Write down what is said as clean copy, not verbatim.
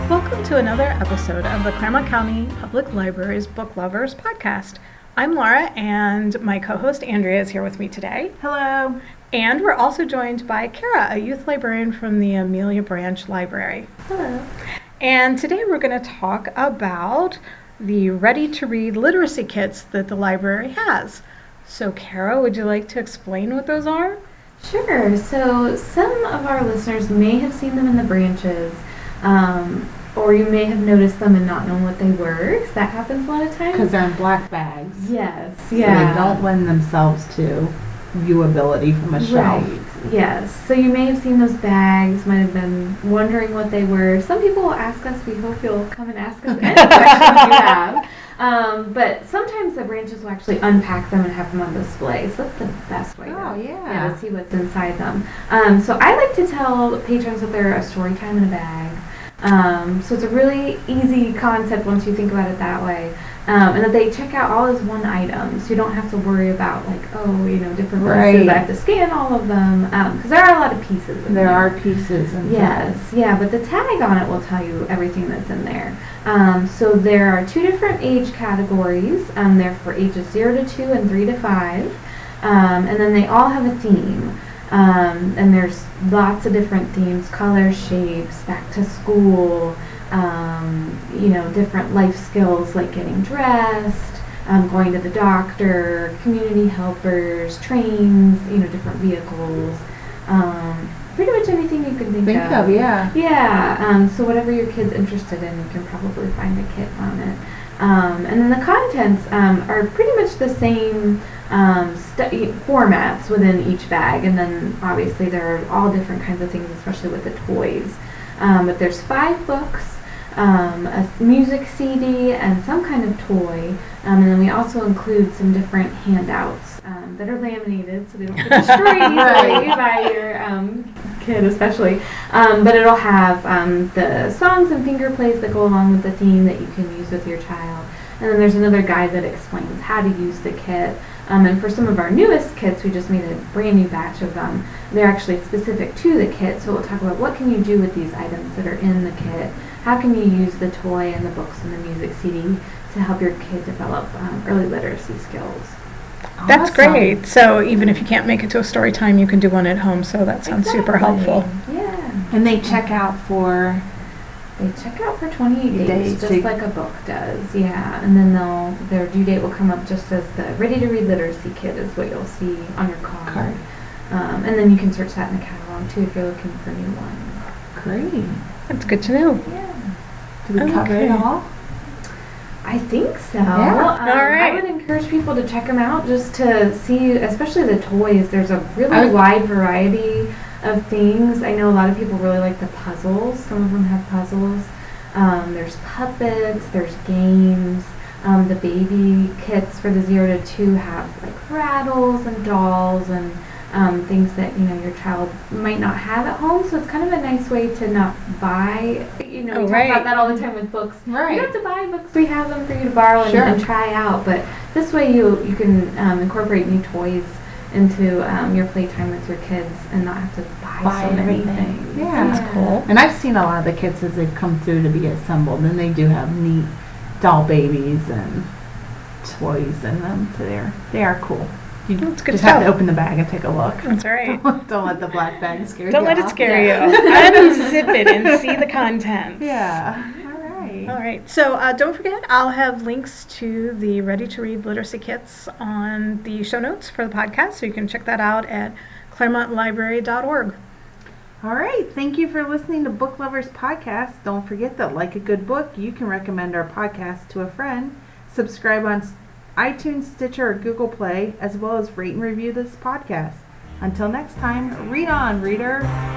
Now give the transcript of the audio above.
Welcome to another episode of the Claremont County Public Library's Book Lovers podcast. I'm Laura, and my co-host Andrea is here with me today. Hello. And we're also joined by Kara, a youth librarian from the Amelia Branch Library. Hello. And today we're going to talk about the ready-to-read literacy kits that the library has. So Kara, would you like to explain what those are? Sure. So some of our listeners may have seen them in the branches, or you may have noticed them and not known what they were, because that happens a lot of times. Because they're in black bags. Yes. So they don't lend themselves to viewability from a shelf. Right. Yes. So you may have seen those bags, might have been wondering what they were. Some people will ask us. We hope you'll come and ask us any questions you have. But sometimes the branches will actually unpack them and have them on display. So that's the best way to see what's inside them. So I like to tell patrons that they're a story time in a bag. So it's a really easy concept once you think about it that way. And that they check out all as one item, so you don't have to worry about different pieces. I have to scan all of them, because there are a lot of pieces in there. There are pieces in there. Yes, but the tag on it will tell you everything that's in there. So there are 2 different age categories. They're for ages 0 to 2 and 3 to 5. And then they all have a theme. And there's lots of different themes: color, shapes, back to school, different life skills like getting dressed, going to the doctor, community helpers, trains, different vehicles, pretty much anything you can think of. Yeah, so whatever your kid's interested in, you can probably find a kit on it. And then the contents are pretty much the same formats within each bag, and then obviously there are all different kinds of things, especially with the toys. But there's 5 books, a music CD, and some kind of toy, and then we also include some different handouts that are laminated so they don't get destroyed easily by your kid especially. But it'll have the songs and finger plays that go along with the theme that you can use with your child. And then there's another guide that explains how to use the kit. And for some of our newest kits, we just made a brand new batch of them. They're actually specific to the kit, so we'll talk about what can you do with these items that are in the kit. How can you use the toy and the books and the music CD to help your kid develop early literacy skills? That's great. So even if you can't make it to a story time, you can do one at home, so that sounds super helpful. Yeah. And they check out for... They check out for 28 days, just like a book does, and then their due date will come up just as the ready-to-read literacy kit is what you'll see on your card. And then you can search that in the catalog, too, if you're looking for a new one. Great. That's good to know. Yeah. Do we cover it all? I think so. Yeah. All right. I would encourage people to check them out just to see, especially the toys. There's a really wide variety of things. I know a lot of people really like the puzzles. Some of them have puzzles. There's puppets, there's games. The baby kits for the 0 to 2 have like rattles and dolls and things that your child might not have at home. So it's kind of a nice way to not buy. We talk about that all the time with books. Right. You don't have to buy books. We have them for you to borrow and try out. But this way you can incorporate new toys into your playtime with your kids and not have to buy so many things. Yeah, that's cool. And I've seen a lot of the kits as they've come through to be assembled, and they do have neat doll babies and toys in them. So they are cool. You That's good just stuff. have to open the bag and take a look. That's all right. Don't let the black bag scare you. Don't let it scare you. Unzip it and see the contents. Yeah. All right. So don't forget, I'll have links to the ready-to-read literacy kits on the show notes for the podcast, so you can check that out at claremontlibrary.org. All right. Thank you for listening to Book Lovers Podcast. Don't forget that, like a good book, you can recommend our podcast to a friend. Subscribe on iTunes, Stitcher, or Google Play, as well as rate and review this podcast. Until next time, read on, reader.